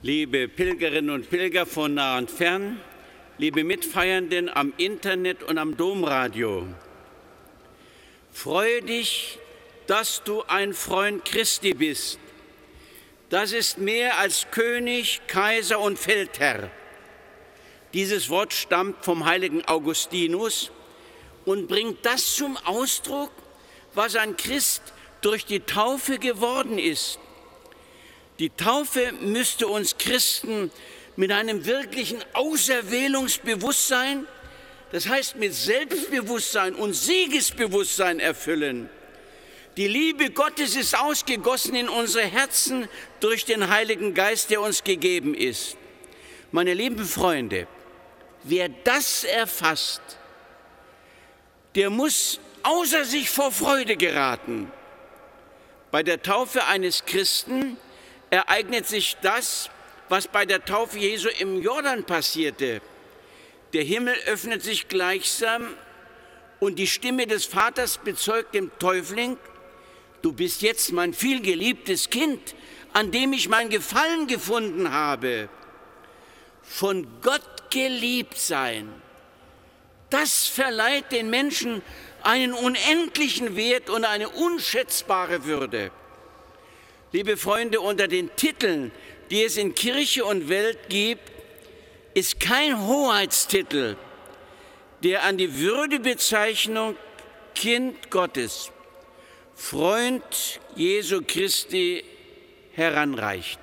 Liebe Pilgerinnen und Pilger von nah und fern, liebe Mitfeiernden am Internet und am Domradio, freue dich, dass du ein Freund Christi bist. Das ist mehr als König, Kaiser und Feldherr. Dieses Wort stammt vom heiligen Augustinus und bringt das zum Ausdruck, was ein Christ durch die Taufe geworden ist. Die Taufe müsste uns Christen mit einem wirklichen Auserwählungsbewusstsein, das heißt mit Selbstbewusstsein und Siegesbewusstsein erfüllen. Die Liebe Gottes ist ausgegossen in unsere Herzen durch den Heiligen Geist, der uns gegeben ist. Meine lieben Freunde, wer das erfasst, der muss außer sich vor Freude geraten. Bei der Taufe eines Christen ereignet sich das, was bei der Taufe Jesu im Jordan passierte. Der Himmel öffnet sich gleichsam und die Stimme des Vaters bezeugt dem Täufling: Du bist jetzt mein vielgeliebtes Kind, an dem ich mein Gefallen gefunden habe. Von Gott geliebt sein, das verleiht den Menschen einen unendlichen Wert und eine unschätzbare Würde. Liebe Freunde, unter den Titeln, die es in Kirche und Welt gibt, ist kein Hoheitstitel, der an die Würdebezeichnung Kind Gottes, Freund Jesu Christi heranreicht.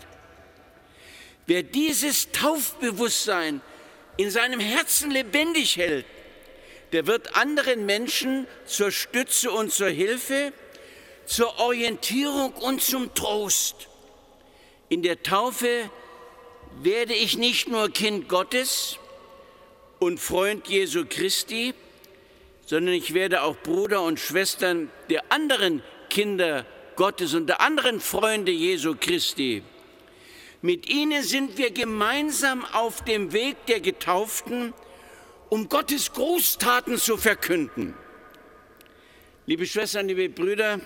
Wer dieses Taufbewusstsein in seinem Herzen lebendig hält, der wird anderen Menschen zur Stütze und zur Hilfe, zur Orientierung und zum Trost. In der Taufe werde ich nicht nur Kind Gottes und Freund Jesu Christi, sondern ich werde auch Bruder und Schwestern der anderen Kinder Gottes und der anderen Freunde Jesu Christi. Mit ihnen sind wir gemeinsam auf dem Weg der Getauften, um Gottes Großtaten zu verkünden. Liebe Schwestern, liebe Brüder,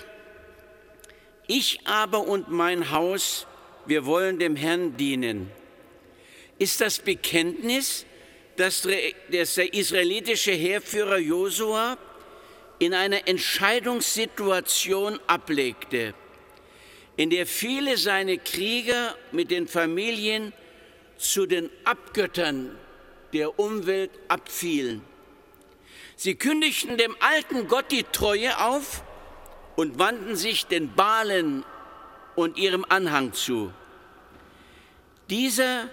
ich aber und mein Haus, wir wollen dem Herrn dienen, ist das Bekenntnis, das der israelitische Heerführer Josua in einer Entscheidungssituation ablegte, in der viele seiner Krieger mit den Familien zu den Abgöttern der Umwelt abfielen. Sie kündigten dem alten Gott die Treue auf und wandten sich den Baalen und ihrem Anhang zu. Diese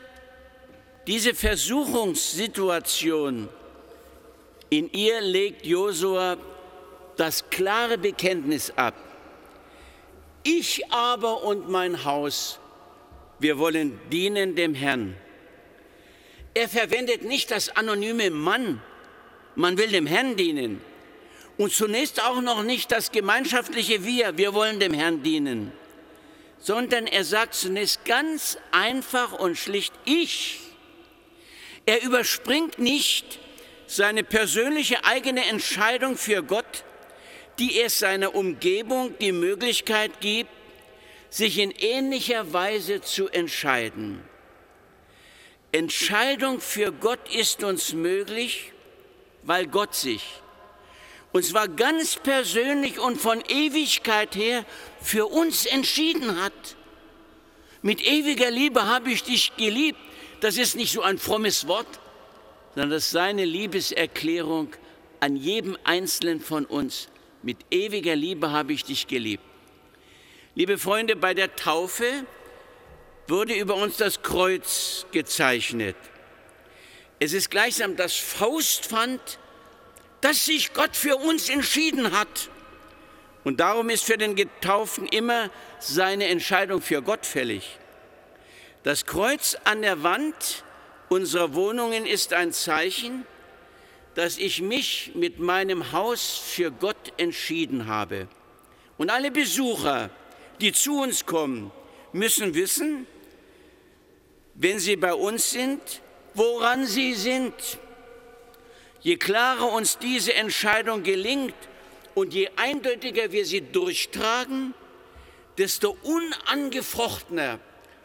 Versuchungssituation, in ihr legt Josua das klare Bekenntnis ab: Ich aber und mein Haus, wir wollen dienen dem Herrn. Er verwendet nicht das anonyme Mann, man will dem Herrn dienen. Und zunächst auch noch nicht das gemeinschaftliche wir wollen dem Herrn dienen, sondern er sagt zunächst ganz einfach und schlicht: Ich. Er überspringt nicht seine persönliche eigene Entscheidung für Gott, die erst seiner Umgebung die Möglichkeit gibt, sich in ähnlicher Weise zu entscheiden. Entscheidung für Gott ist uns möglich, weil Gott sich, und zwar ganz persönlich und von Ewigkeit her, für uns entschieden hat. Mit ewiger Liebe habe ich dich geliebt. Das ist nicht so ein frommes Wort, sondern das ist seine Liebeserklärung an jedem Einzelnen von uns. Mit ewiger Liebe habe ich dich geliebt. Liebe Freunde, bei der Taufe wurde über uns das Kreuz gezeichnet. Es ist gleichsam das Faustpfand, dass sich Gott für uns entschieden hat. Und darum ist für den Getauften immer seine Entscheidung für Gott fällig. Das Kreuz an der Wand unserer Wohnungen ist ein Zeichen, dass ich mich mit meinem Haus für Gott entschieden habe. Und alle Besucher, die zu uns kommen, müssen wissen, wenn sie bei uns sind, woran sie sind. Je klarer uns diese Entscheidung gelingt und je eindeutiger wir sie durchtragen, desto unangefochtener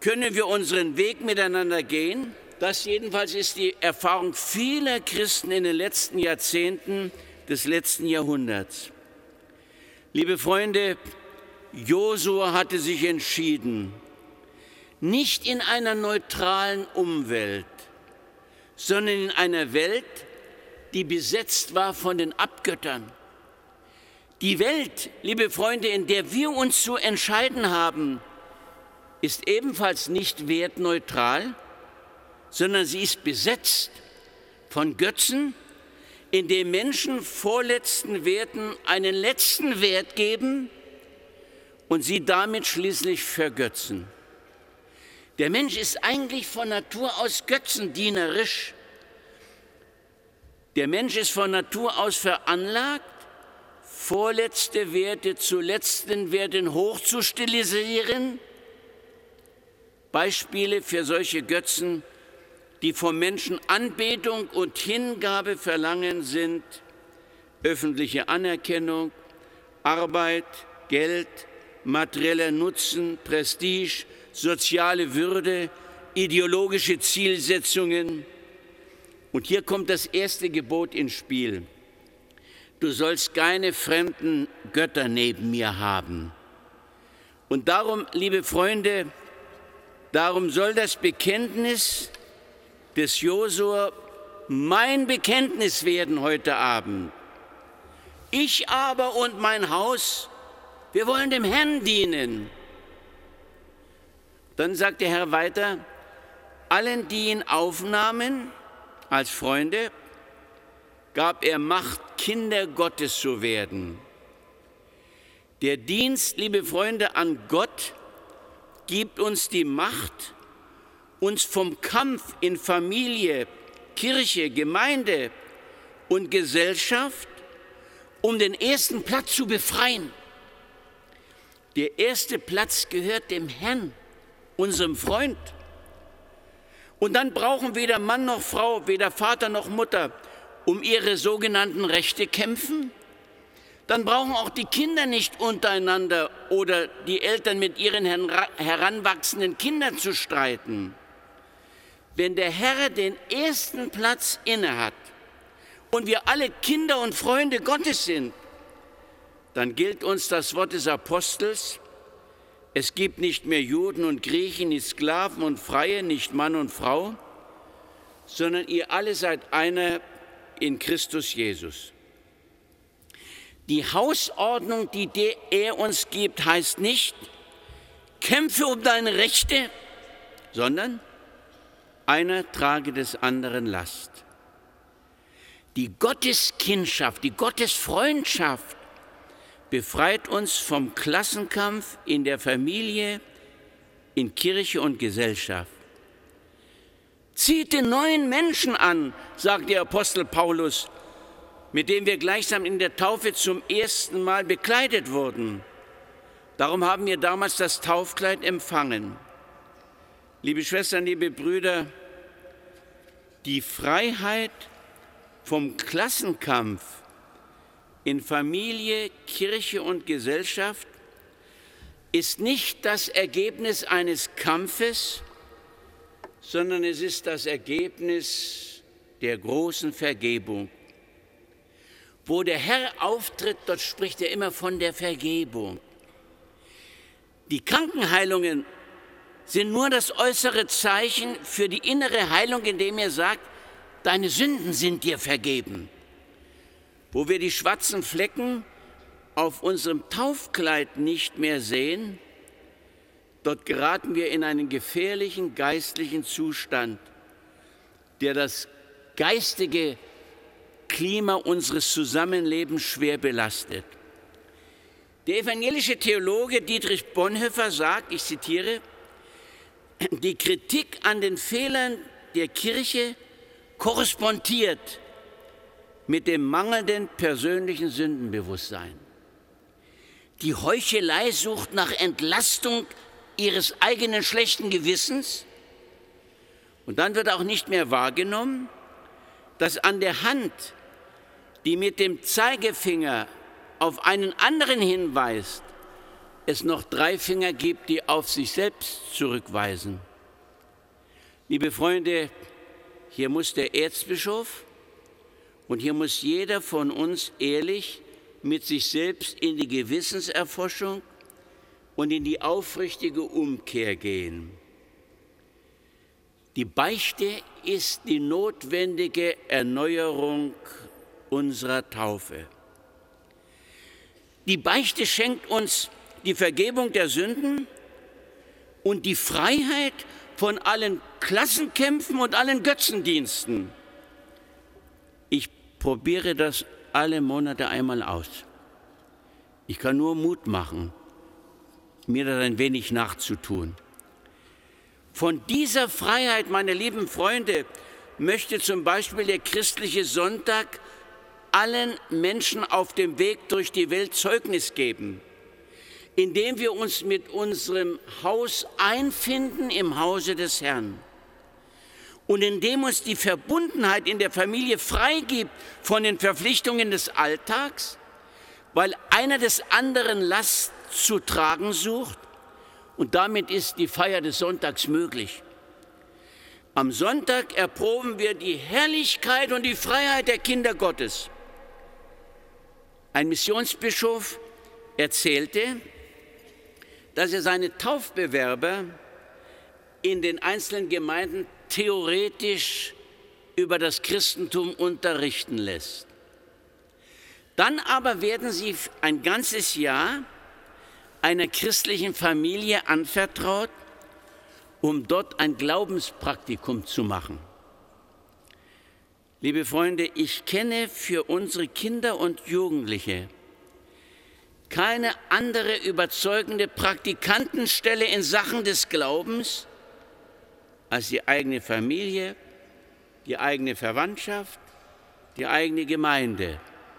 können wir unseren Weg miteinander gehen. Das jedenfalls ist die Erfahrung vieler Christen in den letzten Jahrzehnten des letzten Jahrhunderts. Liebe Freunde, Josua hatte sich entschieden, nicht in einer neutralen Umwelt, sondern in einer Welt, die besetzt war von den Abgöttern. Die Welt, liebe Freunde, in der wir uns zu entscheiden haben, ist ebenfalls nicht wertneutral, sondern sie ist besetzt von Götzen, in dem Menschen vorletzten Werten einen letzten Wert geben und sie damit schließlich vergötzen. Der Mensch ist eigentlich von Natur aus götzendienerisch. Der Mensch ist von Natur aus veranlagt, vorletzte Werte zu letzten Werten hochzustilisieren. Beispiele für solche Götzen, die vom Menschen Anbetung und Hingabe verlangen, sind öffentliche Anerkennung, Arbeit, Geld, materieller Nutzen, Prestige, soziale Würde, ideologische Zielsetzungen. Und hier kommt das erste Gebot ins Spiel. Du sollst keine fremden Götter neben mir haben. Und darum, liebe Freunde, darum soll das Bekenntnis des Josua mein Bekenntnis werden heute Abend. Ich aber und mein Haus, wir wollen dem Herrn dienen. Dann sagt der Herr weiter, allen, die ihn aufnahmen als Freunde, gab er Macht, Kinder Gottes zu werden. Der Dienst, liebe Freunde, an Gott gibt uns die Macht, uns vom Kampf in Familie, Kirche, Gemeinde und Gesellschaft um den ersten Platz zu befreien. Der erste Platz gehört dem Herrn, unserem Freund. Und dann brauchen weder Mann noch Frau, weder Vater noch Mutter um ihre sogenannten Rechte kämpfen. Dann brauchen auch die Kinder nicht untereinander oder die Eltern mit ihren heranwachsenden Kindern zu streiten. Wenn der Herr den ersten Platz innehat und wir alle Kinder und Freunde Gottes sind, dann gilt uns das Wort des Apostels, es gibt nicht mehr Juden und Griechen, nicht Sklaven und Freie, nicht Mann und Frau, sondern ihr alle seid einer in Christus Jesus. Die Hausordnung, die er uns gibt, heißt nicht, kämpfe um deine Rechte, sondern einer trage des anderen Last. Die Gotteskindschaft, die Gottesfreundschaft befreit uns vom Klassenkampf in der Familie, in Kirche und Gesellschaft. Zieht den neuen Menschen an, sagt der Apostel Paulus, mit dem wir gleichsam in der Taufe zum ersten Mal bekleidet wurden. Darum haben wir damals das Taufkleid empfangen. Liebe Schwestern, liebe Brüder, die Freiheit vom Klassenkampf in Familie, Kirche und Gesellschaft ist nicht das Ergebnis eines Kampfes, sondern es ist das Ergebnis der großen Vergebung. Wo der Herr auftritt, dort spricht er immer von der Vergebung. Die Krankenheilungen sind nur das äußere Zeichen für die innere Heilung, indem er sagt, deine Sünden sind dir vergeben. Wo wir die schwarzen Flecken auf unserem Taufkleid nicht mehr sehen, dort geraten wir in einen gefährlichen geistlichen Zustand, der das geistige Klima unseres Zusammenlebens schwer belastet. Der evangelische Theologe Dietrich Bonhoeffer sagt, ich zitiere, die Kritik an den Fehlern der Kirche korrespondiert mit dem mangelnden persönlichen Sündenbewusstsein. Die Heuchelei sucht nach Entlastung ihres eigenen schlechten Gewissens und dann wird auch nicht mehr wahrgenommen, dass an der Hand, die mit dem Zeigefinger auf einen anderen hinweist, es noch 3 Finger gibt, die auf sich selbst zurückweisen. Liebe Freunde, hier muss der Erzbischof und hier muss jeder von uns ehrlich mit sich selbst in die Gewissenserforschung und in die aufrichtige Umkehr gehen. Die Beichte ist die notwendige Erneuerung unserer Taufe. Die Beichte schenkt uns die Vergebung der Sünden und die Freiheit von allen Klassenkämpfen und allen Götzendiensten. Ich probiere das alle Monate einmal aus. Ich kann nur Mut machen, mir das ein wenig nachzutun. Von dieser Freiheit, meine lieben Freunde, möchte zum Beispiel der christliche Sonntag allen Menschen auf dem Weg durch die Welt Zeugnis geben, indem wir uns mit unserem Haus einfinden im Hause des Herrn und indem uns die Verbundenheit in der Familie freigibt von den Verpflichtungen des Alltags, weil einer des anderen Last zu tragen sucht, und damit ist die Feier des Sonntags möglich. Am Sonntag erproben wir die Herrlichkeit und die Freiheit der Kinder Gottes. Ein Missionsbischof erzählte, dass er seine Taufbewerber in den einzelnen Gemeinden theoretisch über das Christentum unterrichten lässt. Dann aber werden sie ein ganzes Jahr einer christlichen Familie anvertraut, um dort ein Glaubenspraktikum zu machen. Liebe Freunde, ich kenne für unsere Kinder und Jugendliche keine andere überzeugende Praktikantenstelle in Sachen des Glaubens als die eigene Familie, die eigene Verwandtschaft, die eigene Gemeinde.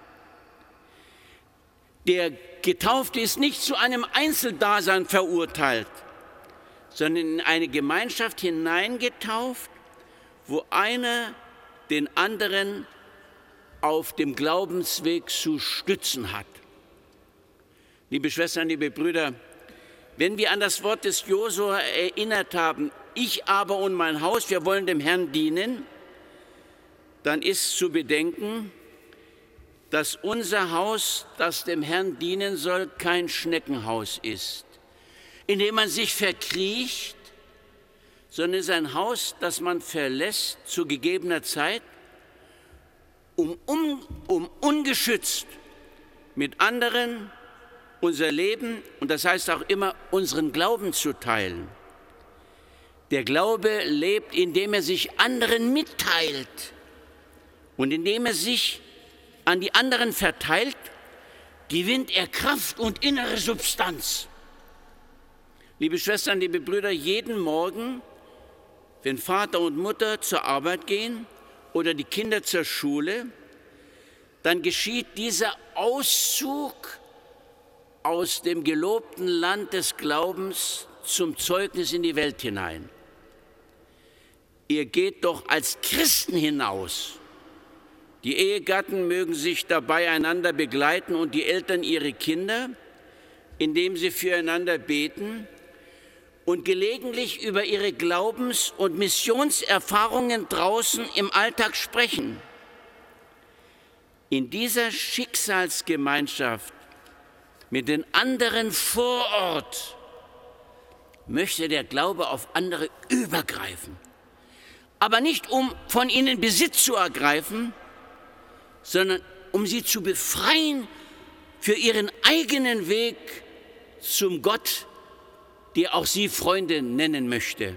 Der Getaufte ist nicht zu einem Einzeldasein verurteilt, sondern in eine Gemeinschaft hineingetauft, wo einer den anderen auf dem Glaubensweg zu stützen hat. Liebe Schwestern, liebe Brüder, wenn wir an das Wort des Josua erinnert haben, ich aber und mein Haus, wir wollen dem Herrn dienen, dann ist zu bedenken, dass unser Haus, das dem Herrn dienen soll, kein Schneckenhaus ist, in dem man sich verkriecht, sondern es ist ein Haus, das man verlässt zu gegebener Zeit, um ungeschützt mit anderen unser Leben, und das heißt auch immer, unseren Glauben zu teilen. Der Glaube lebt, indem er sich anderen mitteilt und indem er sich an die anderen verteilt, gewinnt er Kraft und innere Substanz. Liebe Schwestern, liebe Brüder, jeden Morgen, wenn Vater und Mutter zur Arbeit gehen oder die Kinder zur Schule, dann geschieht dieser Auszug aus dem gelobten Land des Glaubens zum Zeugnis in die Welt hinein. Ihr geht doch als Christen hinaus. Die Ehegatten mögen sich dabei einander begleiten und die Eltern ihre Kinder, indem sie füreinander beten und gelegentlich über ihre Glaubens- und Missionserfahrungen draußen im Alltag sprechen. In dieser Schicksalsgemeinschaft mit den anderen vor Ort möchte der Glaube auf andere übergreifen. Aber nicht, um von ihnen Besitz zu ergreifen, sondern um sie zu befreien für ihren eigenen Weg zum Gott, der auch sie Freunde nennen möchte.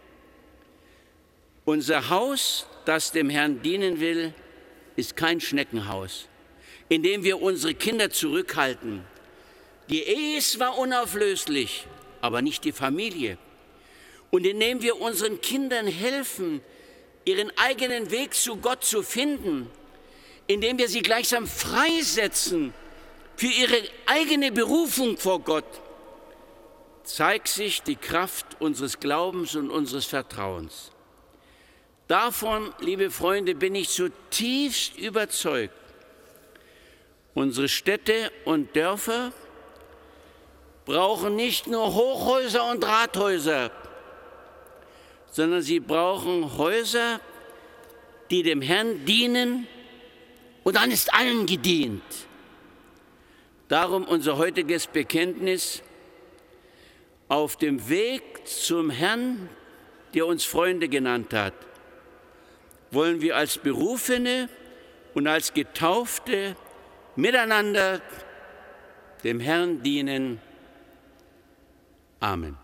Unser Haus, das dem Herrn dienen will, ist kein Schneckenhaus, in dem wir unsere Kinder zurückhalten. Die Ehe ist zwar unauflöslich, aber nicht die Familie. Und indem wir unseren Kindern helfen, ihren eigenen Weg zu Gott zu finden, indem wir sie gleichsam freisetzen für ihre eigene Berufung vor Gott, zeigt sich die Kraft unseres Glaubens und unseres Vertrauens. Davon, liebe Freunde, bin ich zutiefst überzeugt. Unsere Städte und Dörfer brauchen nicht nur Hochhäuser und Rathäuser, sondern sie brauchen Häuser, die dem Herrn dienen, und dann ist allen gedient. Darum unser heutiges Bekenntnis: Auf dem Weg zum Herrn, der uns Freunde genannt hat, wollen wir als Berufene und als Getaufte miteinander dem Herrn dienen. Amen.